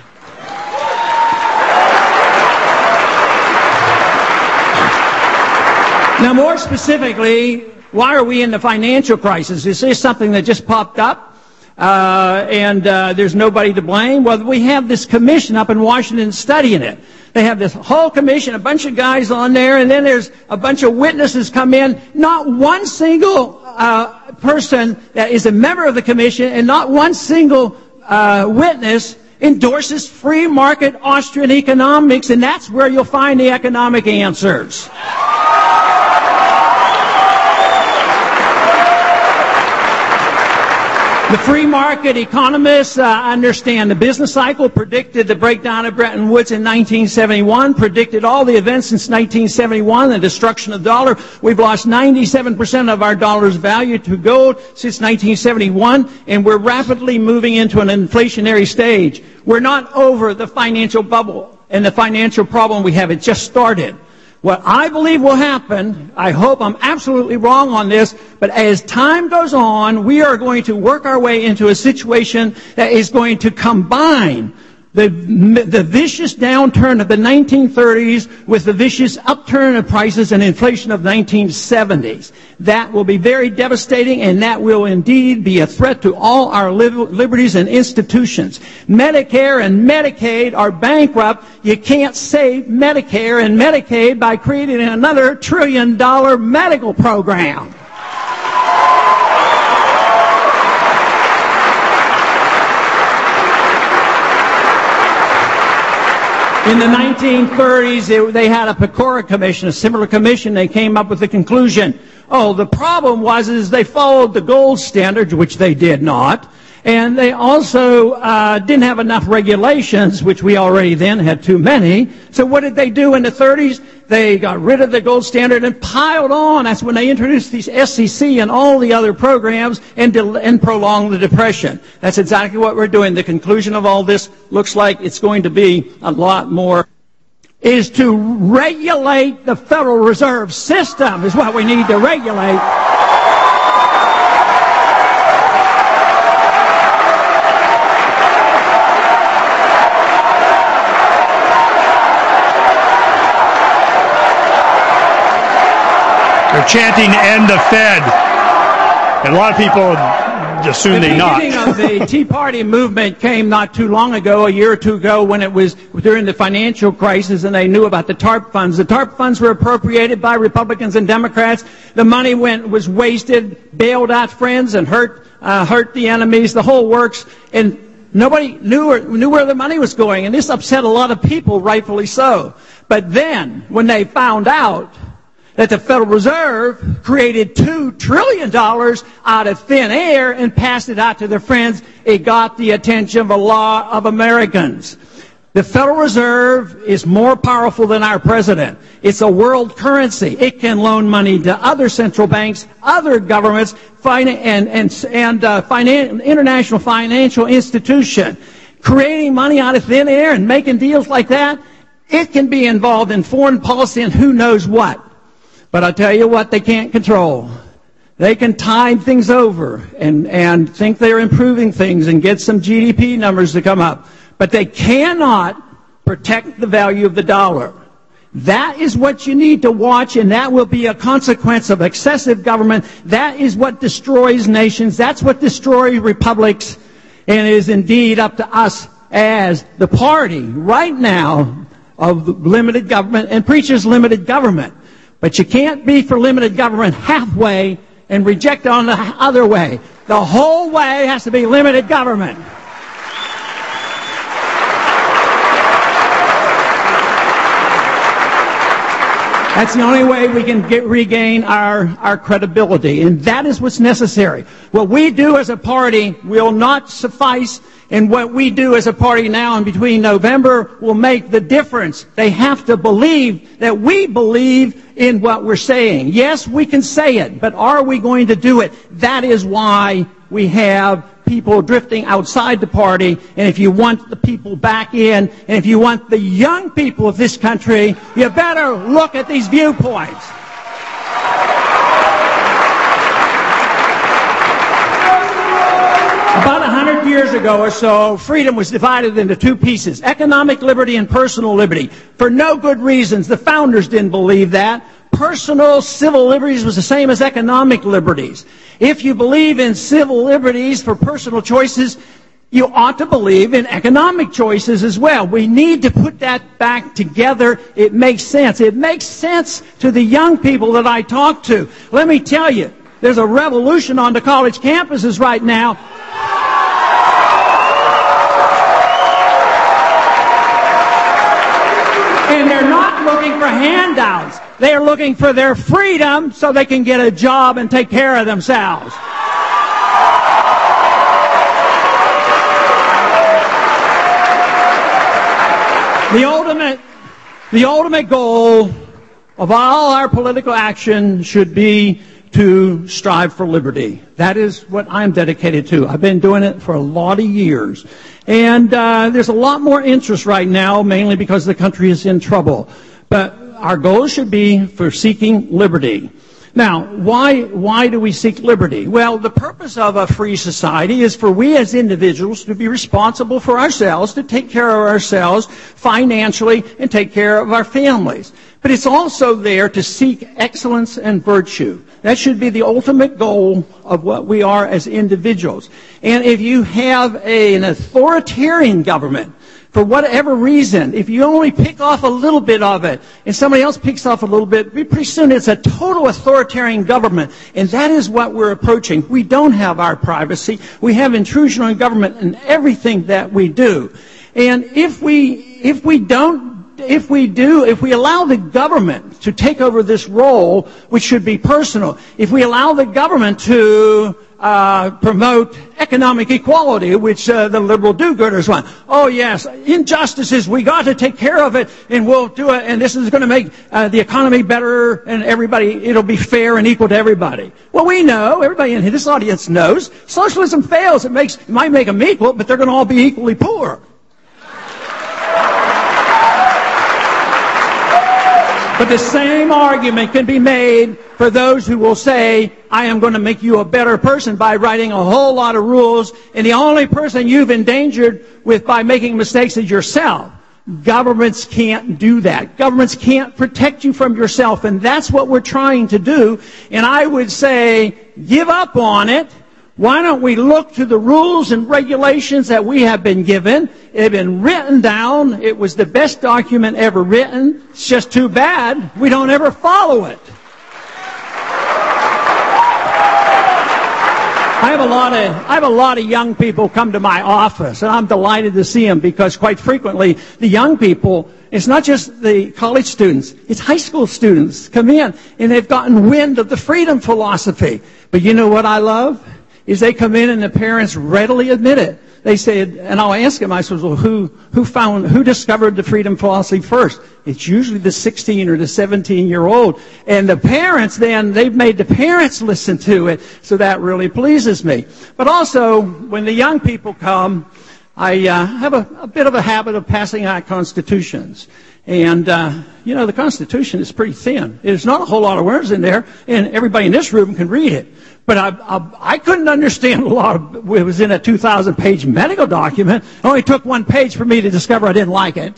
Now, more specifically, why are we in the financial crisis? Is this something that just popped up? And there's nobody to blame? Well, we have this commission up in Washington studying it. They have this whole commission, a bunch of guys on there, and then there's a bunch of witnesses come in. Not one single person that is a member of the commission and not one single witness endorses free market Austrian economics, and that's where you'll find the economic answers. The free market economists understand the business cycle, predicted the breakdown of Bretton Woods in 1971, predicted all the events since 1971, the destruction of the dollar. We've lost 97% of our dollar's value to gold since 1971, and we're rapidly moving into an inflationary stage. We're not over the financial bubble and the financial problem we have. It just started. What I believe will happen, I hope I'm absolutely wrong on this, but as time goes on, we are going to work our way into a situation that is going to combine the vicious downturn of the 1930s with the vicious upturn of prices and inflation of the 1970s. That will be very devastating, and that will indeed be a threat to all our liberties and institutions. Medicare and Medicaid are bankrupt. You can't save Medicare and Medicaid by creating another $1 trillion medical program. In the 1930s, they had a Pecora Commission, a similar commission. They came up with the conclusion, the problem was they followed the gold standard, which they did not, and they also didn't have enough regulations, which we already then had too many. So what did they do in the 30s? They got rid of the gold standard and piled on. That's when they introduced these SEC and all the other programs and prolonged the Depression. That's exactly what we're doing. The conclusion of all this looks like it's going to be a lot more, is to regulate the Federal Reserve System is what we need to regulate. They're chanting "End the Fed," and a lot of people assume they not. The beginning of the Tea Party movement came not too long ago, a year or two ago, when it was during the financial crisis, and they knew about the TARP funds. The TARP funds were appropriated by Republicans and Democrats. The money was wasted, bailed out friends, and hurt the enemies. The whole works, and nobody knew where the money was going, and this upset a lot of people, rightfully so. But then, when they found out that the Federal Reserve created $2 trillion out of thin air and passed it out to their friends, it got the attention of a lot of Americans. The Federal Reserve is more powerful than our president. It's a world currency. It can loan money to other central banks, other governments, international financial institutions. Creating money out of thin air and making deals like that, it can be involved in foreign policy and who knows what. But I'll tell you what they can't control. They can tide things over and think they're improving things and get some GDP numbers to come up. But they cannot protect the value of the dollar. That is what you need to watch, and that will be a consequence of excessive government. That is what destroys nations. That's what destroys republics. And it is indeed up to us as the party right now of limited government and preaches limited government. But you can't be for limited government halfway and reject it on the other way. The whole way has to be limited government. That's the only way we can regain our credibility, and that is what's necessary. What we do as a party will not suffice, and what we do as a party now and between November will make the difference. They have to believe that we believe in what we're saying. Yes, we can say it, but are we going to do it? That is why we have people drifting outside the party, and if you want the people back in, and if you want the young people of this country, you better look at these viewpoints. About 100 years ago or so, freedom was divided into two pieces, economic liberty and personal liberty. For no good reasons. The founders didn't believe that. Personal civil liberties was the same as economic liberties. If you believe in civil liberties for personal choices, you ought to believe in economic choices as well. We need to put that back together. It makes sense. It makes sense to the young people that I talk to. Let me tell you, there's a revolution on the college campuses right now. And they're not looking for handouts. They are looking for their freedom so they can get a job and take care of themselves. The ultimate goal of all our political action should be to strive for liberty. That is what I'm dedicated to. I've been doing it for a lot of years. And there's a lot more interest right now, mainly because the country is in trouble. But our goal should be for seeking liberty. Now, why do we seek liberty? Well, the purpose of a free society is for we as individuals to be responsible for ourselves, to take care of ourselves financially, and take care of our families. But it's also there to seek excellence and virtue. That should be the ultimate goal of what we are as individuals. And if you have an authoritarian government, for whatever reason, if you only pick off a little bit of it, and somebody else picks off a little bit, pretty soon it's a total authoritarian government. And that is what we're approaching. We don't have our privacy. We have intrusion on government in everything that we do. And if we allow the government to take over this role, which should be personal, if we allow the government to promote economic equality, which the liberal do-gooders want. Oh yes, injustices, we got to take care of it, and we'll do it, and this is going to make the economy better, and it'll be fair and equal to everybody. Well, we know, everybody in this audience knows, socialism fails. It might make them equal, but they're going to all be equally poor. But the same argument can be made for those who will say, I am going to make you a better person by writing a whole lot of rules, and the only person you've endangered with by making mistakes is yourself. Governments can't do that. Governments can't protect you from yourself, and that's what we're trying to do. And I would say, give up on it. Why don't we look to the rules and regulations that we have been given? They've been written down. It was the best document ever written. It's just too bad we don't ever follow it. I have a lot of young people come to my office, and I'm delighted to see them because quite frequently the young people, it's not just the college students, it's high school students come in, and they've gotten wind of the freedom philosophy. But you know what I love? Is they come in and the parents readily admit it. They say, and I'll ask them, I said, well, who discovered the freedom philosophy first? It's usually the 16 or the 17-year-old. And the parents then, they've made the parents listen to it, so that really pleases me. But also, when the young people come, I have a bit of a habit of passing out constitutions. And, the Constitution is pretty thin. There's not a whole lot of words in there, and everybody in this room can read it. But I couldn't understand a lot of it was in a 2,000-page medical document. It only took one page for me to discover I didn't like it.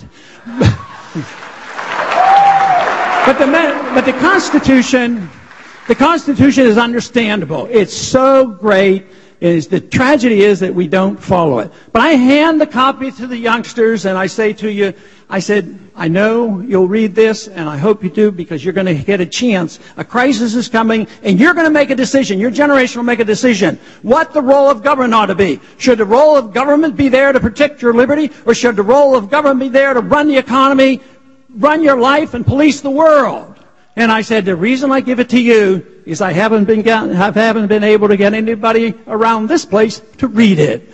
But the Constitution is understandable. It's so great. The tragedy is that we don't follow it. But I hand the copy to the youngsters, and I say to you, I said, I know you'll read this, and I hope you do, because you're going to get a chance. A crisis is coming, and you're going to make a decision. Your generation will make a decision what the role of government ought to be. Should the role of government be there to protect your liberty, or should the role of government be there to run the economy, run your life, and police the world? And I said, the reason I give it to you is I haven't been able to get anybody around this place to read it.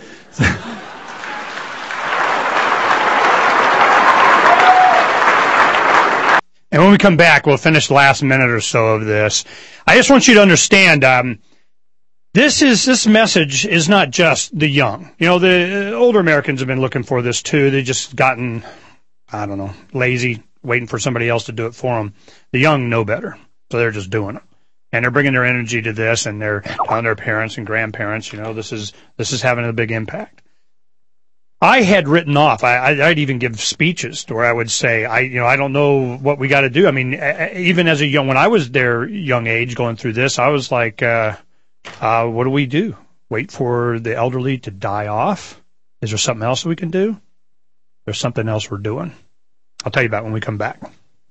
And when we come back, we'll finish the last minute or so of this. I just want you to understand, this message is not just the young. The older Americans have been looking for this too. They've just gotten, lazy, waiting for somebody else to do it for them. The young know better, so they're just doing it. And they're bringing their energy to this, and they're telling their parents and grandparents, this is having a big impact. I had written off. I'd even give speeches where I would say, I don't know what we got to do. I mean, even as when I was their young age going through this, I was like, what do we do? Wait for the elderly to die off? Is there something else we can do? There's something else we're doing. I'll tell you about it when we come back.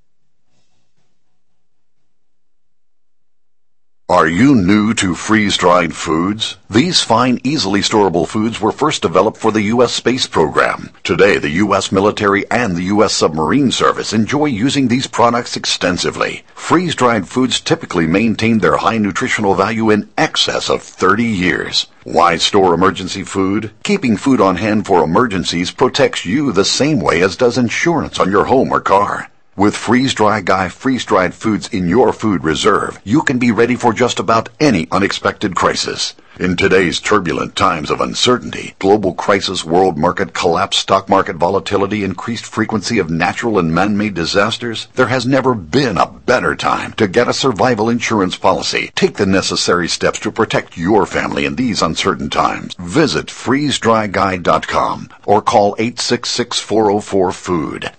Are you new to freeze-dried foods? These fine, easily storable foods were first developed for the U.S. space program. Today, the U.S. military and the U.S. submarine service enjoy using these products extensively. Freeze-dried foods typically maintain their high nutritional value in excess of 30 years. Why store emergency food? Keeping food on hand for emergencies protects you the same way as does insurance on your home or car. With Freeze-Dry Guy freeze-dried foods in your food reserve, you can be ready for just about any unexpected crisis. In today's turbulent times of uncertainty, global crisis, world market collapse, stock market volatility, increased frequency of natural and man-made disasters, there has never been a better time to get a survival insurance policy. Take the necessary steps to protect your family in these uncertain times. Visit freezedryguy.com or call 866-404-FOOD,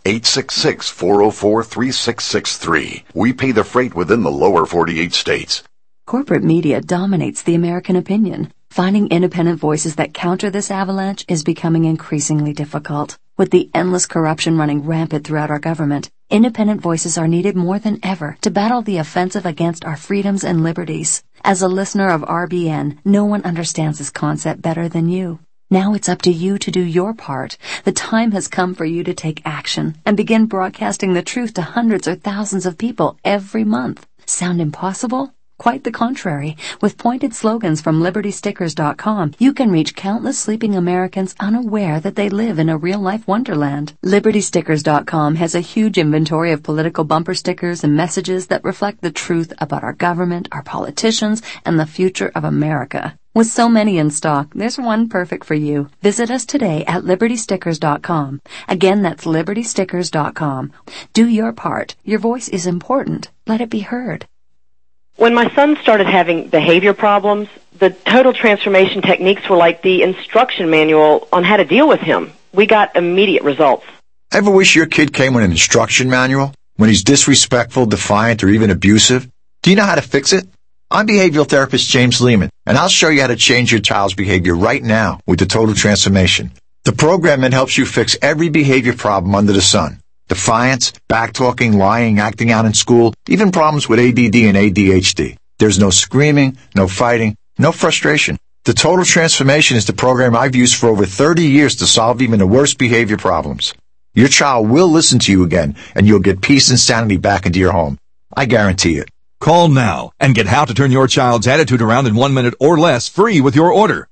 866-404-3663. We pay the freight within the lower 48 states. Corporate media dominates the American opinion. Finding independent voices that counter this avalanche is becoming increasingly difficult. With the endless corruption running rampant throughout our government, independent voices are needed more than ever to battle the offensive against our freedoms and liberties. As a listener of RBN, no one understands this concept better than you. Now it's up to you to do your part. The time has come for you to take action and begin broadcasting the truth to hundreds or thousands of people every month. Sound impossible? Quite the contrary. With pointed slogans from LibertyStickers.com, you can reach countless sleeping Americans unaware that they live in a real-life wonderland. LibertyStickers.com has a huge inventory of political bumper stickers and messages that reflect the truth about our government, our politicians, and the future of America. With so many in stock, there's one perfect for you. Visit us today at LibertyStickers.com. Again, that's LibertyStickers.com. Do your part. Your voice is important. Let it be heard. When my son started having behavior problems, the total transformation techniques were like the instruction manual on how to deal with him. We got immediate results. Ever wish your kid came with an instruction manual? When he's disrespectful, defiant, or even abusive? Do you know how to fix it? I'm behavioral therapist James Lehman, and I'll show you how to change your child's behavior right now with the Total Transformation. The program that helps you fix every behavior problem under the sun. Defiance, backtalking, lying, acting out in school, even problems with ADD and ADHD. There's no screaming, no fighting, no frustration. The Total Transformation is the program I've used for over 30 years to solve even the worst behavior problems. Your child will listen to you again, and you'll get peace and sanity back into your home. I guarantee it. Call now and get how to turn your child's attitude around in 1 minute or less free with your order.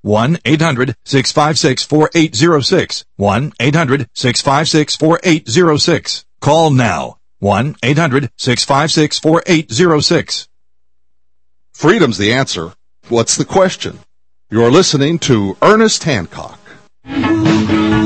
1-800-656-4806. 1-800-656-4806. Call now. 1-800-656-4806. Freedom's the answer. What's the question? You're listening to Ernest Hancock.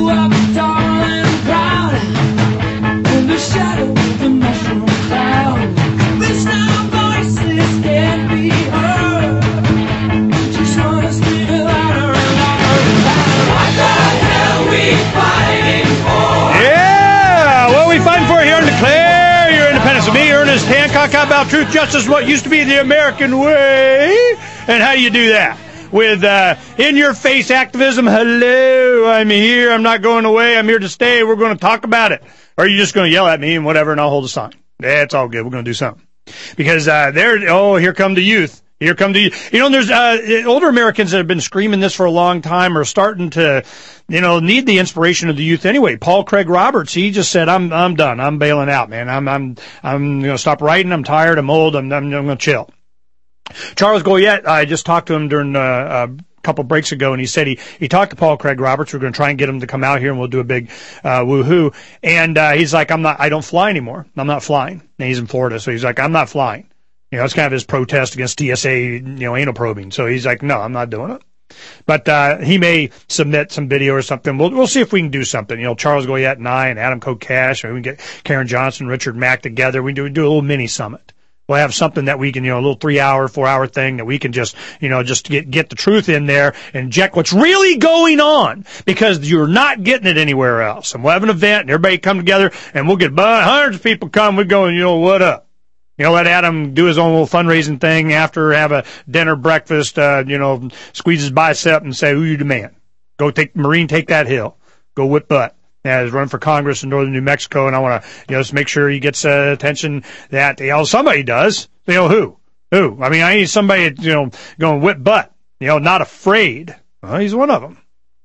talk about truth, justice, what used to be the American way. And how do you do that? With in-your-face activism. Hello, I'm here. I'm not going away. I'm here to stay. We're going to talk about it. Or are you just going to yell at me and whatever, and I'll hold a sign? Yeah, it's all good. We're going to do something. Because here come the youth. Here come the, there's older Americans that have been screaming this for a long time are starting to, need the inspiration of the youth anyway. Paul Craig Roberts, he just said, I'm done. I'm bailing out, man. I'm going to stop writing. I'm tired. I'm old. I'm going to chill. Charles Goyette, I just talked to him during a couple breaks ago, and he said he talked to Paul Craig Roberts. We're going to try and get him to come out here, and we'll do a big woohoo. And he's like, I don't fly anymore. I'm not flying. And he's in Florida, so he's like, I'm not flying. It's kind of his protest against TSA, anal probing. So he's like, no, I'm not doing it. But he may submit some video or something. We'll see if we can do something. Charles Goyette and I and Adam Kokesh, or we can get Karen Johnson, Richard Mack together. We do a little mini summit. We'll have something that we can, a little 3-hour, 4-hour thing that we can just get the truth in there and inject what's really going on, because you're not getting it anywhere else. And we'll have an event and everybody come together and we'll get hundreds of people come. We're going, what up? Let Adam do his own little fundraising thing after, have a dinner, breakfast, squeeze his bicep and say, who you demand? Go take that hill. Go whip butt. He's running for Congress in northern New Mexico, and I want to, just make sure he gets attention that, somebody does. Who? I mean, I need somebody, going whip butt, not afraid. Well, he's one of them.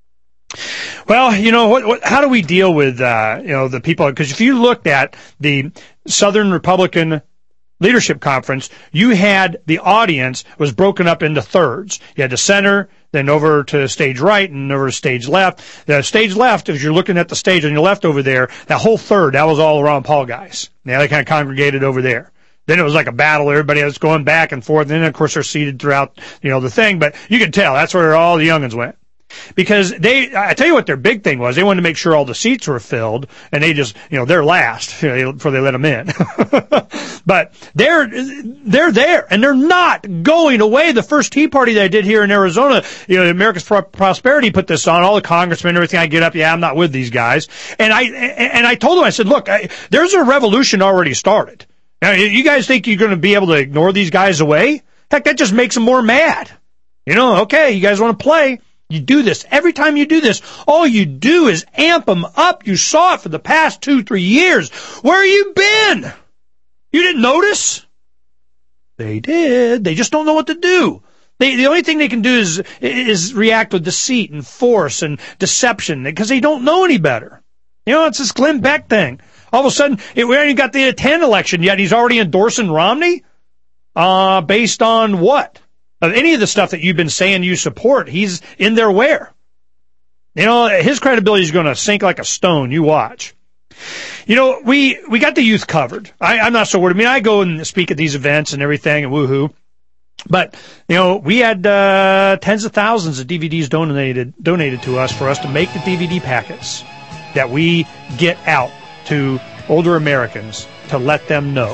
Well, how do we deal with, the people? Because if you looked at the Southern Republican Leadership Conference, you had the audience was broken up into thirds. You had the center, then over to stage right, and over to stage left. The stage left, as you're looking at the stage on your left over there, that whole third, that was all Ron Paul guys. Yeah, they kind of congregated over there. Then it was like a battle. Everybody was going back and forth. And then, of course, they're seated throughout, the thing. But you could tell that's where all the youngins went. Because I tell you what their big thing was, they wanted to make sure all the seats were filled, and they just, they're last before they let them in. But they're there, and they're not going away. The first Tea Party that I did here in Arizona, America's Prosperity put this on, all the congressmen, everything. I get up, I'm not with these guys. And I told them, I said, look, there's a revolution already started. Now, you guys think you're going to be able to ignore these guys away? Heck, that just makes them more mad. Okay, you guys want to play. You do this. Every time you do this, all you do is amp them up. You saw it for the past 2-3 years. Where you been? You didn't notice? They did. They just don't know what to do. The only thing they can do is react with deceit and force and deception, because they don't know any better. It's this Glenn Beck thing. All of a sudden, we haven't even got the 10 election yet. He's already endorsing Romney? Based on what? Of any of the stuff that you've been saying you support, he's in there where? His credibility is going to sink like a stone. You watch. We got the youth covered. I'm not so worried. I mean, I go and speak at these events and everything and woohoo. But, we had tens of thousands of DVDs donated to us for us to make the DVD packets that we get out to older Americans to let them know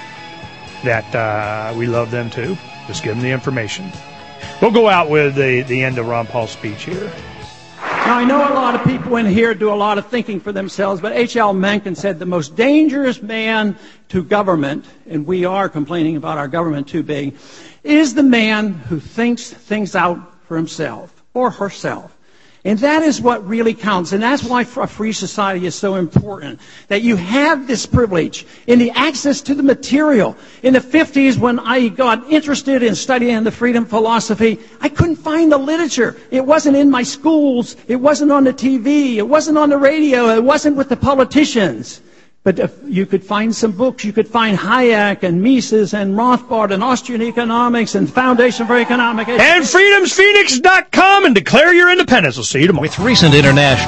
that we love them too. Just give them the information. We'll go out with the end of Ron Paul's speech here. Now, I know a lot of people in here do a lot of thinking for themselves, but H.L. Mencken said the most dangerous man to government, and we are complaining about our government too big, is the man who thinks things out for himself or herself. And that is what really counts. And that's why a free society is so important. That you have this privilege in the access to the material. In the 50s, when I got interested in studying the freedom philosophy, I couldn't find the literature. It wasn't in my schools. It wasn't on the TV. It wasn't on the radio. It wasn't with the politicians. But if you could find some books, you could find Hayek and Mises and Rothbard and Austrian economics and Foundation for Economic and freedomsphoenix.com, and declare your independence. We'll see you tomorrow. With recent international